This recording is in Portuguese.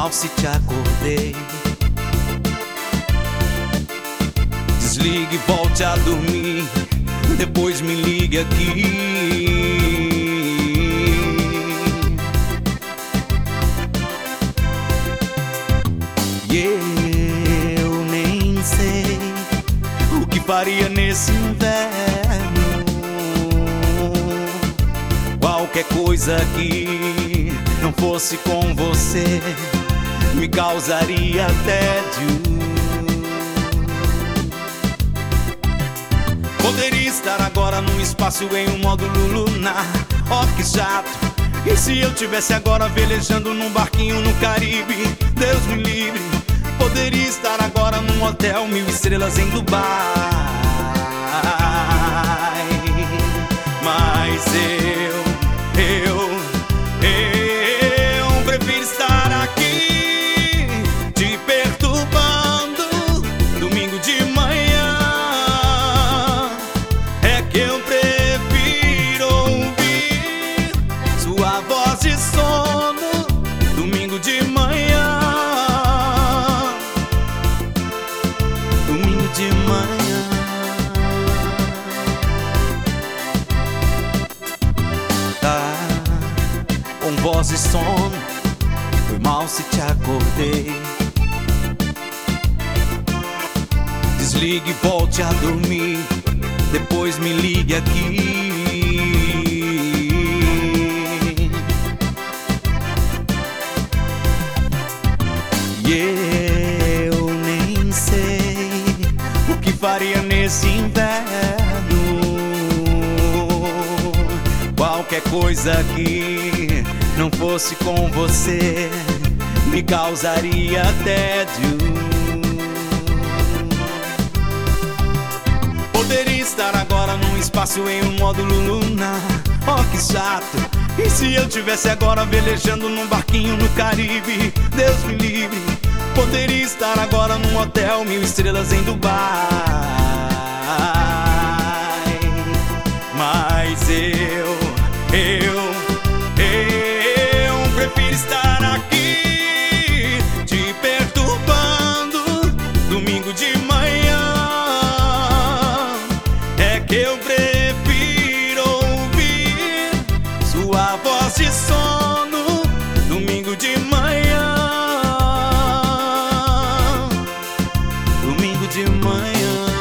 mal se te acordei. Desligue e volte a dormir, depois me ligue aqui. E eu nem sei o que faria nesse inverno. Qualquer coisa que não fosse com você me causaria tédio. Poderia estar agora num espaço em um módulo lunar. Oh, que chato! E se eu tivesse agora velejando num barquinho no Caribe? Deus me livre! Poderia estar agora num hotel 1000 estrelas em Dubai. Mas eu prefiro estar aqui te perturbando domingo de manhã. É que eu prefiro ouvir sua voz de sono domingo de manhã. Domingo de manhã. Com voz e sono, foi mal se te acordei. Desligue e volte a dormir, depois me ligue aqui. E eu nem sei o que faria nesse inverno. Qualquer coisa que não fosse com você me causaria tédio. Poderia estar agora num espaço em um módulo lunar. Oh, que chato! E se eu tivesse agora velejando num barquinho no Caribe? Deus me livre! Poderia estar agora num hotel 1000 estrelas em Dubai. Mas eu prefiro estar aqui te perturbando domingo de manhã. É que eu prefiro ouvir sua voz de sono domingo de manhã. Domingo de manhã.